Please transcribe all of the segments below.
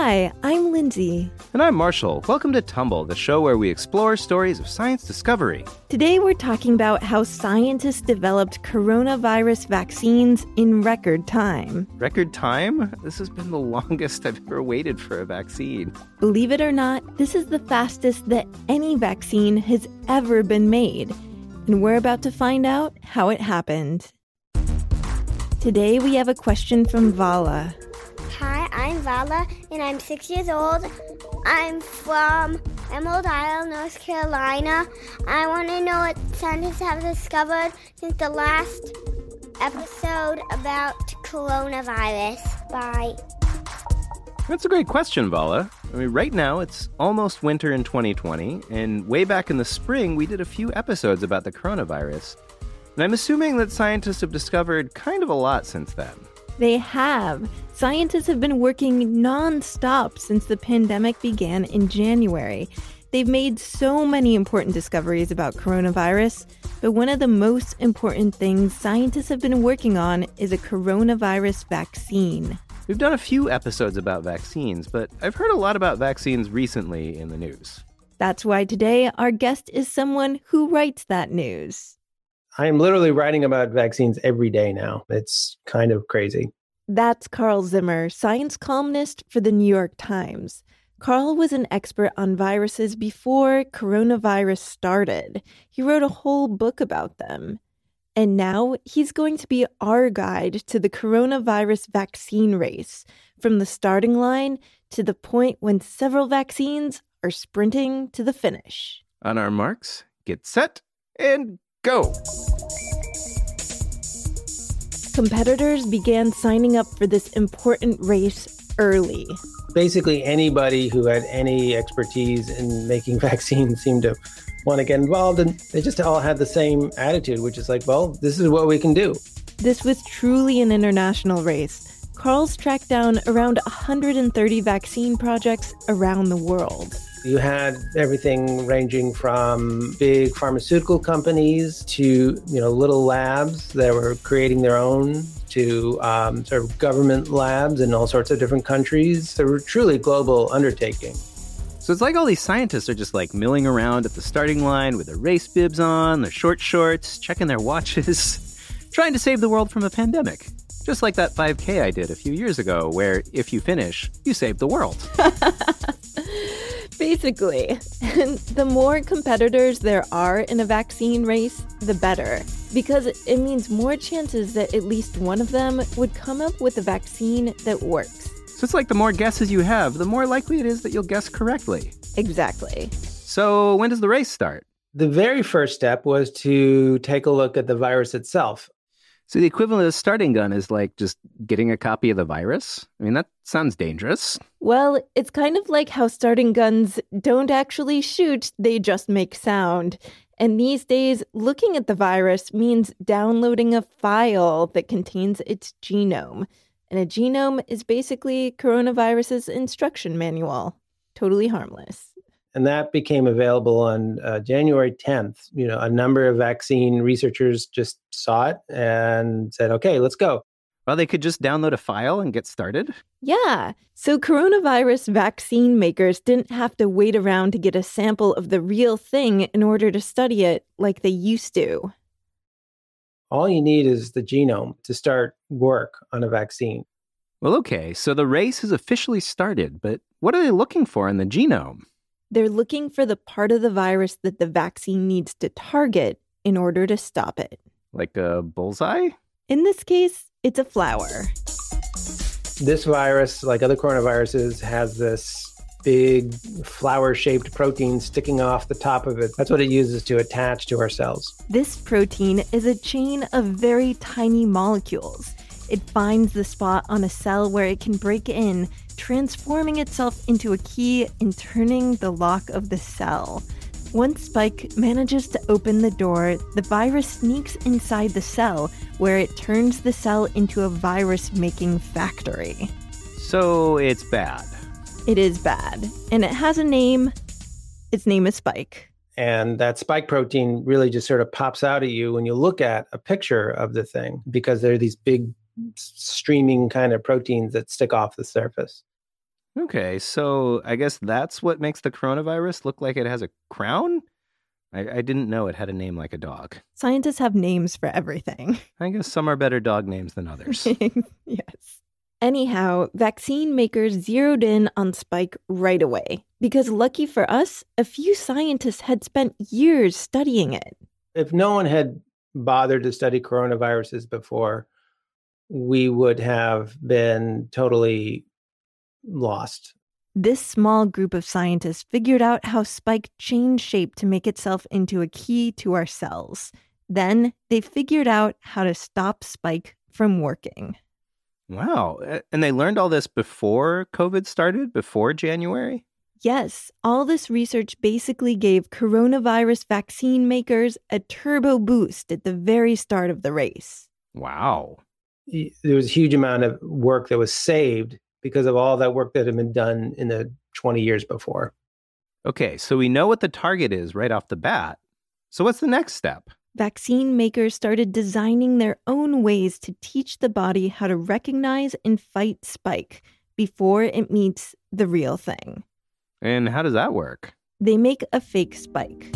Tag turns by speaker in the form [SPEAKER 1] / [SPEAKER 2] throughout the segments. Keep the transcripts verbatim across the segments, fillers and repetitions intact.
[SPEAKER 1] Hi, I'm Lindsay.
[SPEAKER 2] And I'm Marshall. Welcome to Tumble, the show where we explore stories of science discovery.
[SPEAKER 1] Today we're talking about how scientists developed coronavirus vaccines in record time.
[SPEAKER 2] Record time? This has been the longest I've ever waited for a vaccine.
[SPEAKER 1] Believe it or not, this is the fastest that any vaccine has ever been made. And we're about to find out how it happened. Today we have a question from Vala.
[SPEAKER 3] Hi, I'm Vala, and I'm six years old. I'm from Emerald Isle, North Carolina. I want to know what scientists have discovered since the last episode about coronavirus. Bye.
[SPEAKER 2] That's a great question, Vala. I mean, right now it's almost winter in twenty twenty, and way back in the spring we did a few episodes about the coronavirus. And I'm assuming that scientists have discovered kind of a lot since then.
[SPEAKER 1] They have. Scientists have been working non-stop since the pandemic began in January. They've made so many important discoveries about coronavirus, but one of the most important things scientists have been working on is a coronavirus vaccine.
[SPEAKER 2] We've done a few episodes about vaccines, but I've heard a lot about vaccines recently in the news.
[SPEAKER 1] That's why today our guest is someone who writes that news.
[SPEAKER 4] I am literally writing about vaccines every day now. It's kind of crazy.
[SPEAKER 1] That's Carl Zimmer, science columnist for the New York Times. Carl was an expert on viruses before coronavirus started. He wrote a whole book about them. And now he's going to be our guide to the coronavirus vaccine race, from the starting line to the point when several vaccines are sprinting to the finish.
[SPEAKER 2] On our marks, get set, and go!
[SPEAKER 1] Competitors began signing up for this important race early.
[SPEAKER 4] Basically, anybody who had any expertise in making vaccines seemed to want to get involved, and they just all had the same attitude, which is like, well, this is what we can do.
[SPEAKER 1] This was truly an international race. Carl's tracked down around one hundred thirty vaccine projects around the world.
[SPEAKER 4] You had everything ranging from big pharmaceutical companies to, you know, little labs that were creating their own, to um, sort of government labs in all sorts of different countries. They were truly global undertaking.
[SPEAKER 2] So it's like all these scientists are just like milling around at the starting line with their race bibs on, their short shorts, checking their watches, trying to save the world from a pandemic. Just like that five K I did a few years ago, where if you finish, you save the world.
[SPEAKER 1] Basically. And the more competitors there are in a vaccine race, the better. Because it means more chances that at least one of them would come up with a vaccine that works.
[SPEAKER 2] So it's like the more guesses you have, the more likely it is that you'll guess correctly.
[SPEAKER 1] Exactly.
[SPEAKER 2] So when does the race start?
[SPEAKER 4] The very first step was to take a look at the virus itself.
[SPEAKER 2] So the equivalent of a starting gun is like just getting a copy of the virus? I mean, that sounds dangerous.
[SPEAKER 1] Well, it's kind of like how starting guns don't actually shoot, they just make sound. And these days, looking at the virus means downloading a file that contains its genome. And a genome is basically coronavirus's instruction manual. Totally harmless.
[SPEAKER 4] And that became available on uh, January tenth. You know, a number of vaccine researchers just saw it and said, okay, let's go.
[SPEAKER 2] Well, they could just download a file and get started?
[SPEAKER 1] Yeah. So coronavirus vaccine makers didn't have to wait around to get a sample of the real thing in order to study it like they used to.
[SPEAKER 4] All you need is the genome to start work on a vaccine.
[SPEAKER 2] Well, okay, so the race has officially started, but what are they looking for in the genome?
[SPEAKER 1] They're looking for the part of the virus that the vaccine needs to target in order to stop it.
[SPEAKER 2] Like a bullseye?
[SPEAKER 1] In this case, it's a flower.
[SPEAKER 4] This virus, like other coronaviruses, has this big flower-shaped protein sticking off the top of it. That's what it uses to attach to our cells.
[SPEAKER 1] This protein is a chain of very tiny molecules. It finds the spot on a cell where it can break in, transforming itself into a key and turning the lock of the cell. Once Spike manages to open the door, the virus sneaks inside the cell, where it turns the cell into a virus-making factory.
[SPEAKER 2] So it's bad.
[SPEAKER 1] It is bad. And it has a name. Its name is Spike.
[SPEAKER 4] And that spike protein really just sort of pops out at you when you look at a picture of the thing, because there are these big streaming kind of proteins that stick off the surface.
[SPEAKER 2] Okay, so I guess that's what makes the coronavirus look like it has a crown? I, I didn't know it had a name like a dog.
[SPEAKER 1] Scientists have names for everything.
[SPEAKER 2] I guess some are better dog names than others.
[SPEAKER 1] Yes. Anyhow, vaccine makers zeroed in on Spike right away because, lucky for us, a few scientists had spent years studying it.
[SPEAKER 4] If no one had bothered to study coronaviruses before, we would have been totally lost.
[SPEAKER 1] This small group of scientists figured out how Spike changed shape to make itself into a key to our cells. Then they figured out how to stop Spike from working.
[SPEAKER 2] Wow. And they learned all this before COVID started, before January?
[SPEAKER 1] Yes, all this research basically gave coronavirus vaccine makers a turbo boost at the very start of the race.
[SPEAKER 2] Wow.
[SPEAKER 4] There was a huge amount of work that was saved because of all that work that had been done in the twenty years before.
[SPEAKER 2] Okay, so we know what the target is right off the bat. So what's the next step?
[SPEAKER 1] Vaccine makers started designing their own ways to teach the body how to recognize and fight Spike before it meets the real thing.
[SPEAKER 2] And how does that work?
[SPEAKER 1] They make a fake Spike.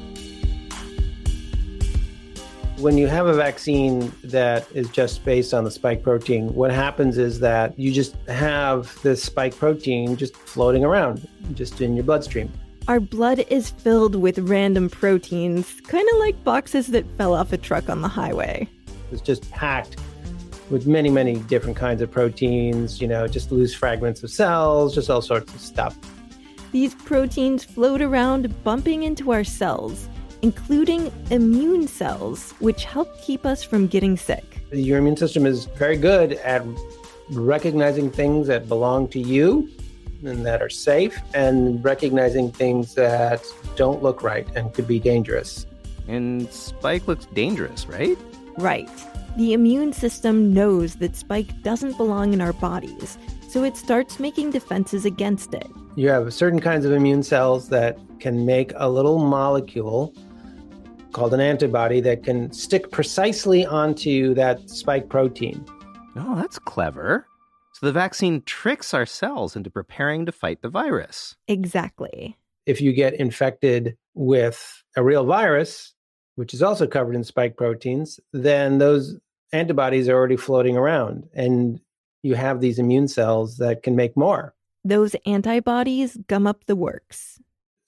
[SPEAKER 4] When you have a vaccine that is just based on the spike protein, what happens is that you just have this spike protein just floating around, just in your bloodstream.
[SPEAKER 1] Our blood is filled with random proteins, kind of like boxes that fell off a truck on the highway.
[SPEAKER 4] It's just packed with many, many different kinds of proteins, you know, just loose fragments of cells, just all sorts of stuff.
[SPEAKER 1] These proteins float around, bumping into our cells, including immune cells, which help keep us from getting sick.
[SPEAKER 4] Your immune system is very good at recognizing things that belong to you and that are safe, and recognizing things that don't look right and could be dangerous.
[SPEAKER 2] And Spike looks dangerous, right?
[SPEAKER 1] Right. The immune system knows that Spike doesn't belong in our bodies, so it starts making defenses against it.
[SPEAKER 4] You have certain kinds of immune cells that can make a little molecule called an antibody that can stick precisely onto that spike protein.
[SPEAKER 2] Oh, that's clever. So the vaccine tricks our cells into preparing to fight the virus.
[SPEAKER 1] Exactly.
[SPEAKER 4] If you get infected with a real virus, which is also covered in spike proteins, then those antibodies are already floating around, and you have these immune cells that can make more.
[SPEAKER 1] Those antibodies gum up the works.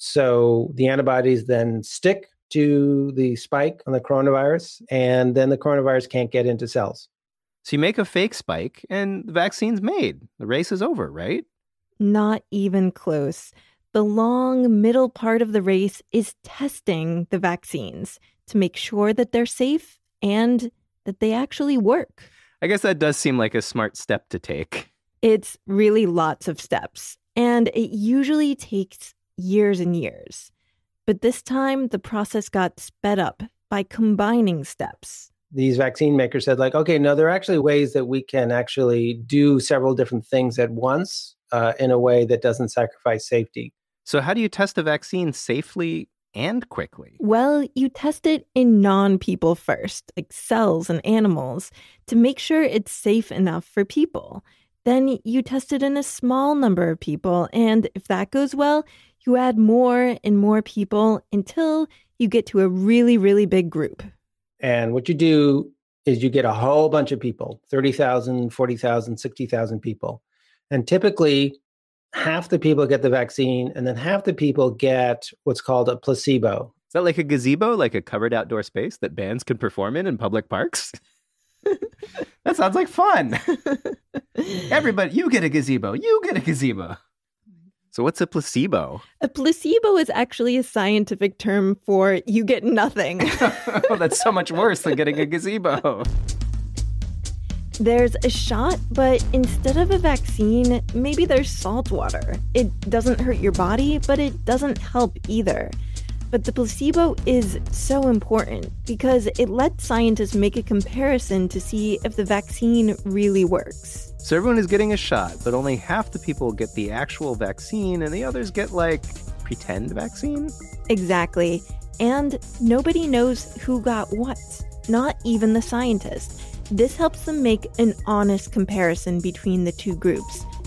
[SPEAKER 4] So the antibodies then stick to the spike on the coronavirus, and then the coronavirus can't get into cells.
[SPEAKER 2] So you make a fake spike, and the vaccine's made. The race is over, right?
[SPEAKER 1] Not even close. The long middle part of the race is testing the vaccines to make sure that they're safe and that they actually work.
[SPEAKER 2] I guess that does seem like a smart step to take.
[SPEAKER 1] It's really lots of steps, and it usually takes years and years. But this time, the process got sped up by combining steps.
[SPEAKER 4] These vaccine makers said, like, okay, no, there are actually ways that we can actually do several different things at once uh, in a way that doesn't sacrifice safety.
[SPEAKER 2] So how do you test a vaccine safely and quickly?
[SPEAKER 1] Well, you test it in non-people first, like cells and animals, to make sure it's safe enough for people. Then you test it in a small number of people, and if that goes well, you add more and more people until you get to a really, really big group.
[SPEAKER 4] And what you do is you get a whole bunch of people, thirty thousand, forty thousand, sixty thousand people. And typically, half the people get the vaccine, and then half the people get what's called a placebo.
[SPEAKER 2] Is that like a gazebo, like a covered outdoor space that bands can perform in in public parks? That sounds like fun. Everybody, you get a gazebo. You get a gazebo. So what's a placebo?
[SPEAKER 1] A placebo is actually a scientific term for you get nothing.
[SPEAKER 2] Oh, that's so much worse than getting a gazebo.
[SPEAKER 1] There's a shot, but instead of a vaccine, maybe there's salt water. It doesn't hurt your body, but it doesn't help either. But the placebo is so important because it lets scientists make a comparison to see if the vaccine really works.
[SPEAKER 2] So everyone is getting a shot, but only half the people get the actual vaccine and the others get, like, pretend vaccine?
[SPEAKER 1] Exactly. And nobody knows who got what, not even the scientists. This helps them make an honest comparison between the two groups.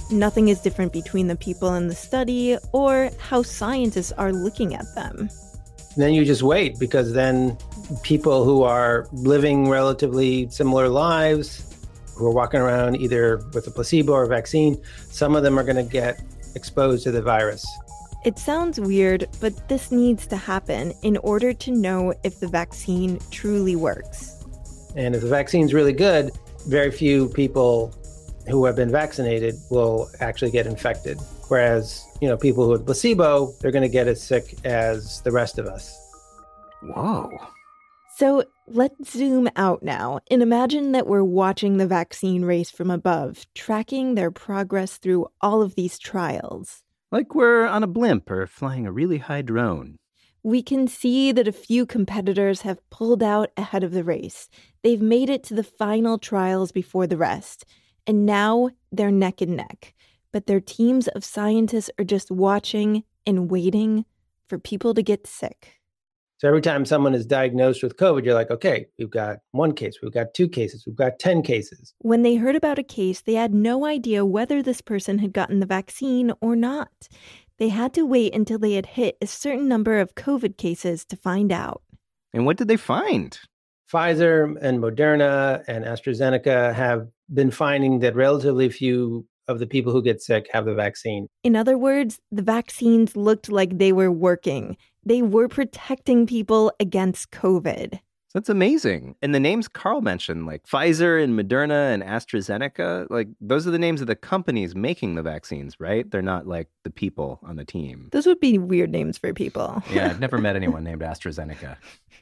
[SPEAKER 1] Nothing is different between the people in the study or how scientists are looking at them.
[SPEAKER 4] Then you just wait, because then people who are living relatively similar lives, who are walking around either with a placebo or a vaccine, some of them are going to get exposed to the virus.
[SPEAKER 1] It sounds weird, but this needs to happen in order to know if the vaccine truly works.
[SPEAKER 4] And if the vaccine's really good, very few people who have been vaccinated will actually get infected. Whereas, you know, people who have placebo, they're going to get as sick as the rest of us.
[SPEAKER 2] Whoa.
[SPEAKER 1] So let's zoom out now and imagine that we're watching the vaccine race from above, tracking their progress through all of these trials.
[SPEAKER 2] Like we're on a blimp or flying a really high drone.
[SPEAKER 1] We can see that a few competitors have pulled out ahead of the race. They've made it to the final trials before the rest. And now they're neck and neck. But their teams of scientists are just watching and waiting for people to get sick.
[SPEAKER 4] So every time someone is diagnosed with COVID, you're like, okay, we've got one case, we've got two cases, we've got ten cases.
[SPEAKER 1] When they heard about a case, they had no idea whether this person had gotten the vaccine or not. They had to wait until they had hit a certain number of COVID cases to find out.
[SPEAKER 2] And what did they find?
[SPEAKER 4] Pfizer and Moderna and AstraZeneca have been finding that relatively few of the people who get sick have the vaccine.
[SPEAKER 1] In other words, the vaccines looked like they were working. They were protecting people against COVID.
[SPEAKER 2] That's amazing. And the names Carl mentioned, like Pfizer and Moderna and AstraZeneca, like those are the names of the companies making the vaccines, right? They're not like the people on the team.
[SPEAKER 1] Those would be weird names for people.
[SPEAKER 2] Yeah, I've never met anyone named AstraZeneca.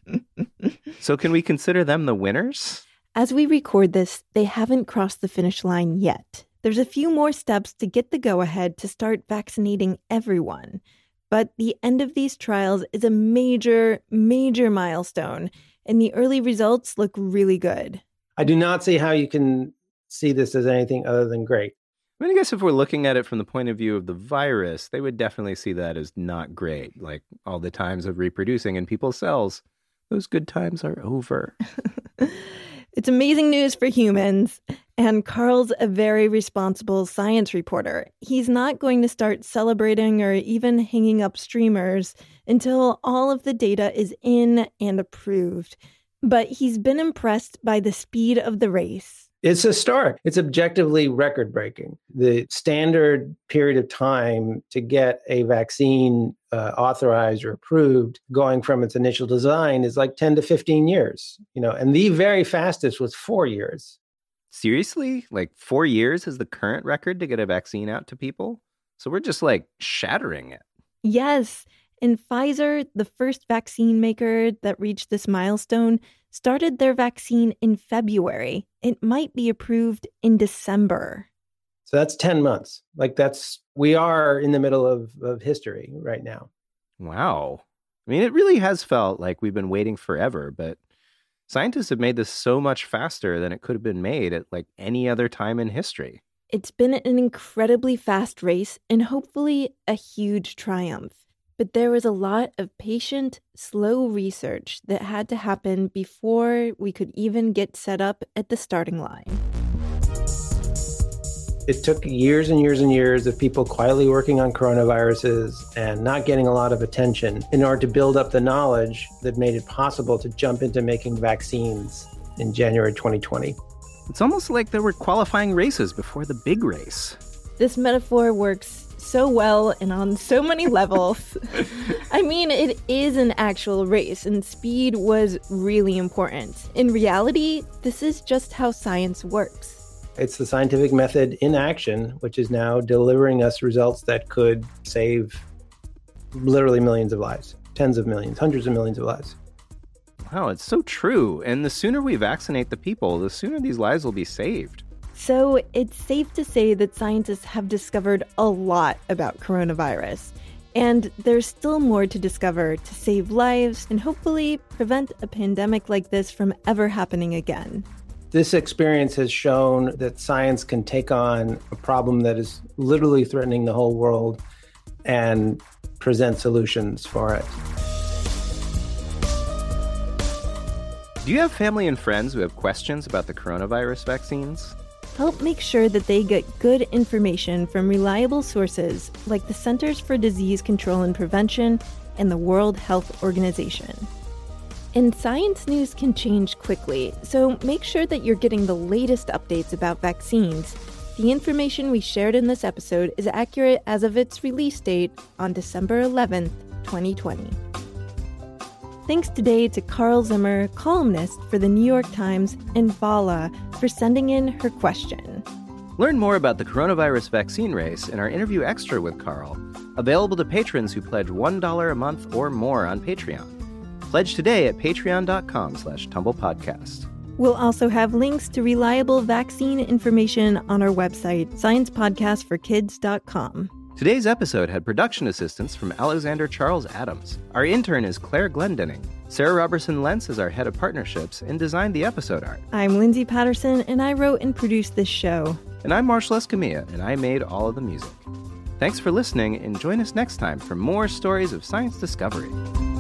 [SPEAKER 2] So can we consider them the winners?
[SPEAKER 1] As we record this, they haven't crossed the finish line yet. There's a few more steps to get the go-ahead to start vaccinating everyone. But the end of these trials is a major, major milestone, and the early results look really good.
[SPEAKER 4] I do not see how you can see this as anything other than great.
[SPEAKER 2] I mean, I guess if we're looking at it from the point of view of the virus, they would definitely see that as not great. Like all the times of reproducing in people's cells, those good times are over.
[SPEAKER 1] It's amazing news for humans. And Carl's a very responsible science reporter. He's not going to start celebrating or even hanging up streamers until all of the data is in and approved. But he's been impressed by the speed of the race.
[SPEAKER 4] It's historic. It's objectively record-breaking. The standard period of time to get a vaccine uh, authorized or approved, going from its initial design, is like ten to fifteen years. You know, and the very fastest was four years.
[SPEAKER 2] Seriously? Like four years is the current record to get a vaccine out to people? So we're just like shattering it.
[SPEAKER 1] Yes. And Pfizer, the first vaccine maker that reached this milestone, started their vaccine in February. It might be approved in December.
[SPEAKER 4] So that's ten months. Like that's, we are in the middle of, of history right now.
[SPEAKER 2] Wow. I mean, it really has felt like we've been waiting forever, but scientists have made this so much faster than it could have been made at like any other time in history.
[SPEAKER 1] It's been an incredibly fast race and hopefully a huge triumph. But there was a lot of patient, slow research that had to happen before we could even get set up at the starting line.
[SPEAKER 4] It took years and years and years of people quietly working on coronaviruses and not getting a lot of attention in order to build up the knowledge that made it possible to jump into making vaccines in January twenty twenty.
[SPEAKER 2] It's almost like there were qualifying races before the big race.
[SPEAKER 1] This metaphor works so well and on so many levels. I mean, it is an actual race, and speed was really important. In reality, this is just how science works.
[SPEAKER 4] It's the scientific method in action, which is now delivering us results that could save literally millions of lives, tens of millions, hundreds of millions of lives.
[SPEAKER 2] Wow, it's so true. And the sooner we vaccinate the people, the sooner these lives will be saved.
[SPEAKER 1] So it's safe to say that scientists have discovered a lot about coronavirus. And there's still more to discover to save lives and hopefully prevent a pandemic like this from ever happening again.
[SPEAKER 4] This experience has shown that science can take on a problem that is literally threatening the whole world and present solutions for it.
[SPEAKER 2] Do you have family and friends who have questions about the coronavirus vaccines?
[SPEAKER 1] Help make sure that they get good information from reliable sources like the Centers for Disease Control and Prevention and the World Health Organization. And science news can change quickly, so make sure that you're getting the latest updates about vaccines. The information we shared in this episode is accurate as of its release date on December eleventh, twenty twenty. Thanks today to Carl Zimmer, columnist for the New York Times, and Vala for sending in her question.
[SPEAKER 2] Learn more about the coronavirus vaccine race in our interview extra with Carl, available to patrons who pledge one dollar a month or more on Patreon. Pledge today at patreon.com slash tumblepodcast.
[SPEAKER 1] We'll also have links to reliable vaccine information on our website, science podcast for kids dot com.
[SPEAKER 2] Today's episode had production assistance from Alexander Charles Adams. Our intern is Claire Glendenning. Sarah Robertson-Lentz is our head of partnerships and designed the episode art.
[SPEAKER 1] I'm Lindsay Patterson, and I wrote and produced this show.
[SPEAKER 2] And I'm Marshall Escamilla, and I made all of the music. Thanks for listening, and join us next time for more stories of science discovery.